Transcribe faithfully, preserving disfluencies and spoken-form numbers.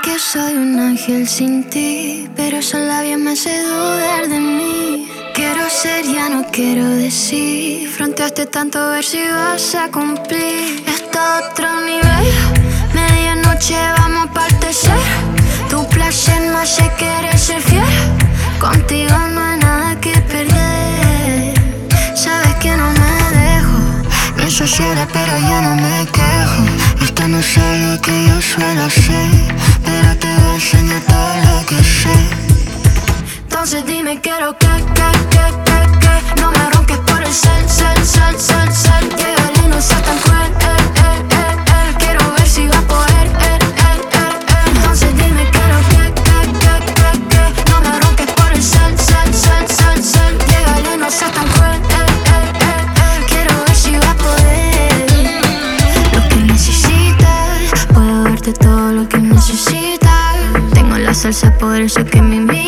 que soy un ángel sin ti, pero esos labios me hace dudar de mí. Quiero ser, ya no quiero decir. Fronteaste tanto a ver si vas a cumplir. Está a otro nivel. Medianoche vamos a partecer. Tu placer me hace querer ser fiel. Contigo no hay nada que perder. Sabes que no me dejo. No soy sola pero yo no me quejo. Esto no es algo que yo suelo hacer, pero te voy a enseñar todo lo que sé. Entonces dime quiero que, que, que, que, que no me ronques por el cel, cel, cel, cel, cel. Llegale y no seas tan cruel, eh, eh, eh, eh. Quiero ver si va a poder, eh, eh, eh, eh. Entonces dime quiero que, que, que, que, que no me ronques por el cel, cel, cel, cel, cel. Llegale y no seas tan cruel, eh, eh, eh, eh. Quiero ver si va a poder. Lo que necesitas, puedo darte todo lo que necesitas. Tengo la salsa, por eso que me invitas.